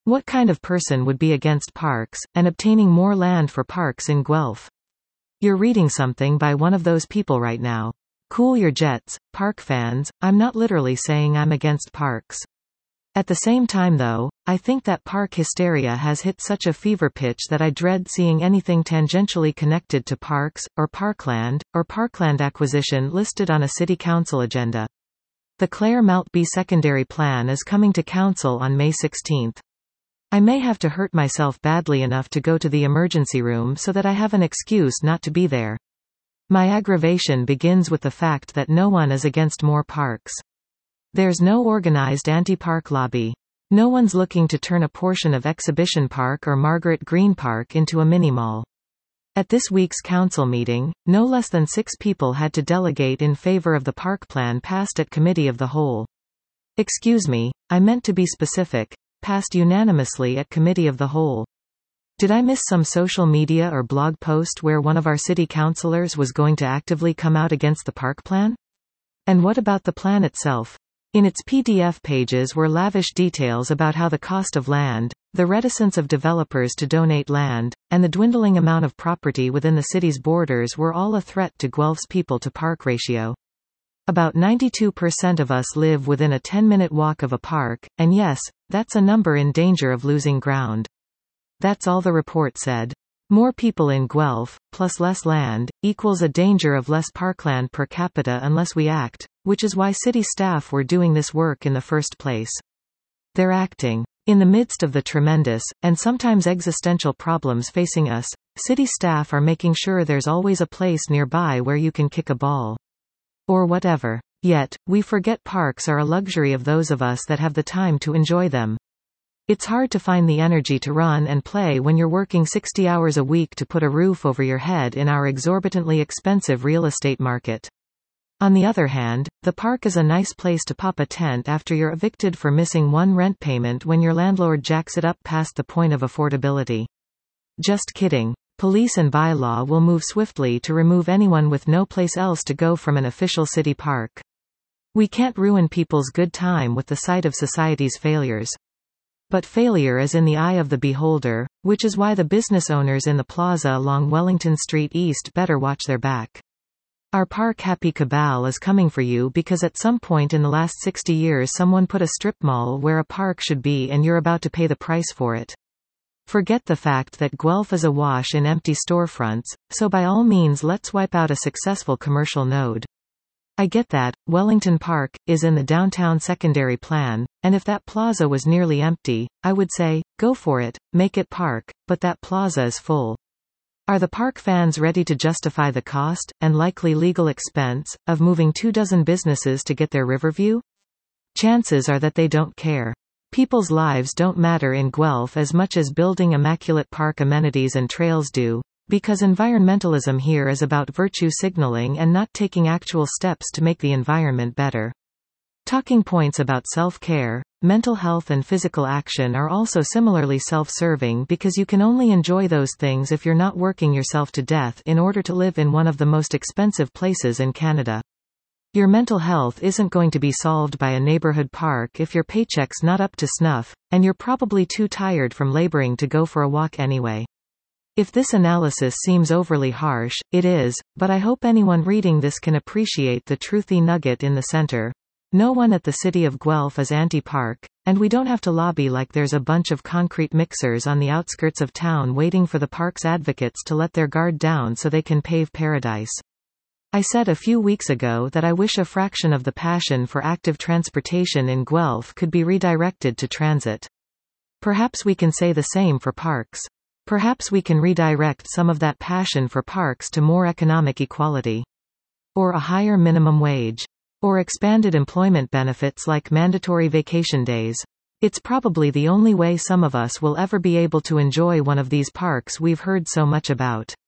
What kind of person would be against parks, and obtaining more land for parks in Guelph? You're reading something by one of those people right now. Cool your jets, park fans. I'm not literally saying I'm against parks. At the same time though, I think that park hysteria has hit such a fever pitch that I dread seeing anything tangentially connected to parks, or parkland acquisition listed on a city council agenda. The Clare Maltby secondary plan is coming to council on May 16. I may have to hurt myself badly enough to go to the emergency room so that I have an excuse not to be there. My aggravation begins with the fact that no one is against more parks. There's no organized anti-park lobby. No one's looking to turn a portion of Exhibition Park or Margaret Green Park into a mini-mall. At this week's council meeting, no less than 6 people had to delegate in favor of the park plan passed at Committee of the Whole. Excuse me, I meant to be specific. Passed unanimously at Committee of the Whole. Did I miss some social media or blog post where one of our city councillors was going to actively come out against the park plan? And what about the plan itself? In its PDF pages were lavish details about how the cost of land, the reticence of developers to donate land, and the dwindling amount of property within the city's borders were all a threat to Guelph's people-to-park ratio. About 92% of us live within a 10-minute walk of a park, and yes, that's a number in danger of losing ground. That's all the report said. More people in Guelph, plus less land, equals a danger of less parkland per capita unless we act, which is why city staff were doing this work in the first place. They're acting. In the midst of the tremendous, and sometimes existential problems facing us, city staff are making sure there's always a place nearby where you can kick a ball. Or whatever. Yet, we forget parks are a luxury of those of us that have the time to enjoy them. It's hard to find the energy to run and play when you're working 60 hours a week to put a roof over your head in our exorbitantly expensive real estate market. On the other hand, the park is a nice place to pop a tent after you're evicted for missing one rent payment when your landlord jacks it up past the point of affordability. Just kidding. Police and bylaw will move swiftly to remove anyone with no place else to go from an official city park. We can't ruin people's good time with the sight of society's failures. But failure is in the eye of the beholder, which is why the business owners in the plaza along Wellington Street East better watch their back. Our park happy cabal is coming for you because at some point in the last 60 years someone put a strip mall where a park should be and you're about to pay the price for it. Forget the fact that Guelph is awash in empty storefronts, so by all means let's wipe out a successful commercial node. I get that, Wellington Park is in the downtown secondary plan, and if that plaza was nearly empty, I would say, go for it, make it park, but that plaza is full. Are the park fans ready to justify the cost, and likely legal expense, of moving 24 businesses to get their Riverview? Chances are that they don't care. People's lives don't matter in Guelph as much as building immaculate park amenities and trails do. Because environmentalism here is about virtue signaling and not taking actual steps to make the environment better. Talking points about self-care, mental health and physical action are also similarly self-serving because you can only enjoy those things if you're not working yourself to death in order to live in one of the most expensive places in Canada. Your mental health isn't going to be solved by a neighborhood park if your paycheck's not up to snuff, and you're probably too tired from laboring to go for a walk anyway. If this analysis seems overly harsh, it is, but I hope anyone reading this can appreciate the truthy nugget in the center. No one at the city of Guelph is anti-park, and we don't have to lobby like there's a bunch of concrete mixers on the outskirts of town waiting for the park's advocates to let their guard down so they can pave paradise. I said a few weeks ago that I wish a fraction of the passion for active transportation in Guelph could be redirected to transit. Perhaps we can say the same for parks. Perhaps we can redirect some of that passion for parks to more economic equality. Or a higher minimum wage. Or expanded employment benefits like mandatory vacation days. It's probably the only way some of us will ever be able to enjoy one of these parks we've heard so much about.